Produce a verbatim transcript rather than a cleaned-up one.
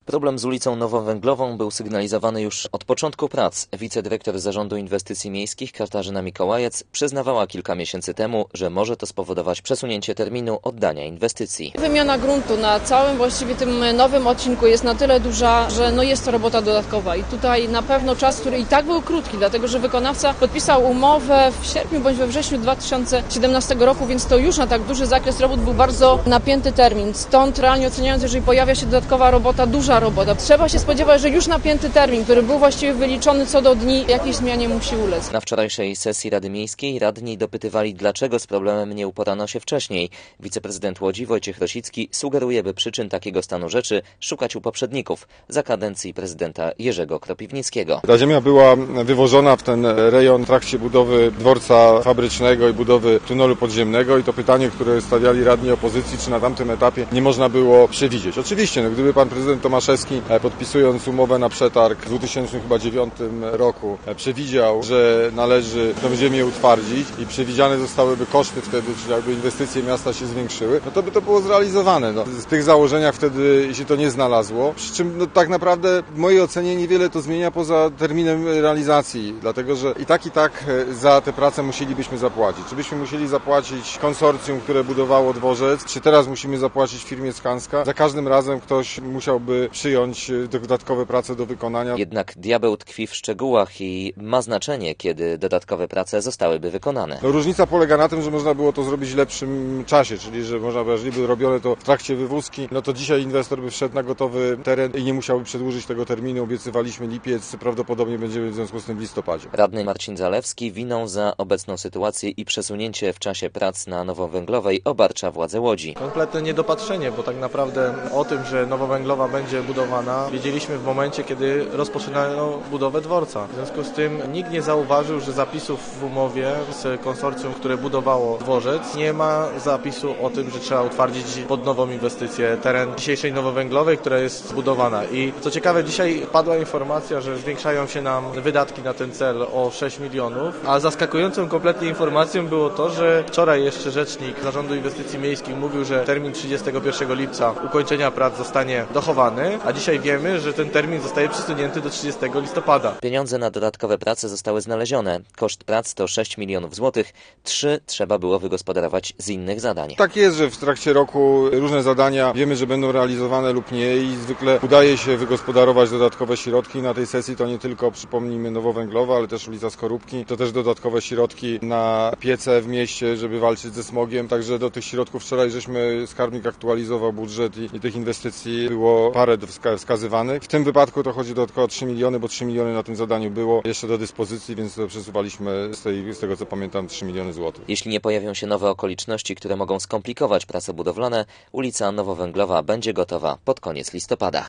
Problem z ulicą Nowowęglową był sygnalizowany już od początku prac. Wicedyrektor Zarządu Inwestycji Miejskich Katarzyna Mikołajec przyznawała kilka miesięcy temu, że może to spowodować przesunięcie terminu oddania inwestycji. Wymiana gruntu na całym właściwie tym nowym odcinku jest na tyle duża, że no jest to robota dodatkowa i tutaj na pewno czas, który i tak był krótki, dlatego że wykonawca podpisał umowę w sierpniu bądź we wrześniu dwa tysiące siedemnastego roku, więc to już na tak duży zakres robót był bardzo napięty termin. Stąd realnie oceniając, jeżeli pojawia się dodatkowa robota, duża robota, trzeba się spodziewać, że już napięty termin, który był właściwie wyliczony co do dni, jakiejś zmianie musi ulec. Na wczorajszej sesji Rady Miejskiej radni dopytywali, dlaczego z problemem nie uporano się wcześniej. Wiceprezydent Łodzi Wojciech Rosicki sugeruje, by przyczyn takiego stanu rzeczy szukać u poprzedników za kadencji prezydenta Jerzego Kropiwnickiego. Ta ziemia była wywożona w ten rejon w trakcie budowy dworca fabrycznego i budowy tunelu podziemnego i to pytanie, które stawiali radni opozycji, czy na tamtym etapie nie można było przewidzieć. Oczywiście, no, gdyby pan prezydent Tomaszewski, podpisując umowę na przetarg w dwa tysiące dziewiątym roku, przewidział, że należy tę ziemię utwardzić i przewidziane zostałyby koszty wtedy, czyli jakby inwestycje miasta się zwiększyły, no to by to było zrealizowane. No. W tych założeniach wtedy się to nie znalazło, przy czym no, tak naprawdę w mojej ocenie niewiele to zmienia poza terminem realizacji, dlatego że i tak i tak za tę pracę musielibyśmy zapłacić. Czy byśmy musieli zapłacić konsorcjum, które budowało dworzec, czy teraz musimy zapłacić firmie Skanska? Za każdym razem ktoś musiałby przyjąć dodatkowe prace do wykonania. Jednak diabeł tkwi w szczegółach i ma znaczenie, kiedy dodatkowe prace zostałyby wykonane. No, różnica polega na tym, że można było to zrobić w lepszym czasie, czyli że można by, jeżeli by robione to w trakcie wywózki, no to dzisiaj inwestor by wszedł na gotowy teren i nie musiałby przedłużyć tego terminu. Obiecywaliśmy lipiec, prawdopodobnie będziemy w związku z tym w listopadzie. Radny Marcin Zalewski winą za obecną sytuację i przesunięcie w czasie prac na Nowowęglowej obarcza władze Łodzi. Kompletne niedopatrzenie, bo tak naprawdę o tym, że Nowowęglowa będzie budowana, wiedzieliśmy w momencie, kiedy rozpoczynają budowę dworca. W związku z tym nikt nie zauważył, że zapisów w umowie z konsorcjum, które budowało dworzec, nie ma zapisu o tym, że trzeba utwardzić pod nową inwestycję teren dzisiejszej Nowowęglowej, która jest budowana. I co ciekawe, dzisiaj padła informacja, że zwiększają się nam wydatki na ten cel o sześć milionów, a zaskakującą kompletnie informacją było to, że wczoraj jeszcze rzecznik Zarządu Inwestycji Miejskich mówił, że termin trzydziestego pierwszego lipca ukończenia prac zostanie dochowany, a dzisiaj wiemy, że ten termin zostaje przesunięty do trzydziestego listopada. Pieniądze na dodatkowe prace zostały znalezione. Koszt prac to sześć milionów złotych. Trzy trzeba było wygospodarować z innych zadań. Tak jest, że w trakcie roku różne zadania wiemy, że będą realizowane lub nie i zwykle udaje się wygospodarować dodatkowe środki. Na tej sesji to nie tylko, przypomnijmy, Nowowęglowa, ale też ulica Skorupki. To też dodatkowe środki na piece w mieście, żeby walczyć ze smogiem. Także do tych środków wczoraj żeśmy skarbnik aktualizował budżet i, i tych inwestycji było parę wskazywanych. W tym wypadku to chodzi dodatkowo o trzy miliony, bo trzy miliony na tym zadaniu było jeszcze do dyspozycji, więc to przesuwaliśmy z, tej, z tego co pamiętam trzy miliony złotych. Jeśli nie pojawią się nowe okoliczności, które mogą skomplikować prace budowlane, ulica Nowowęglowa będzie gotowa pod koniec listopada.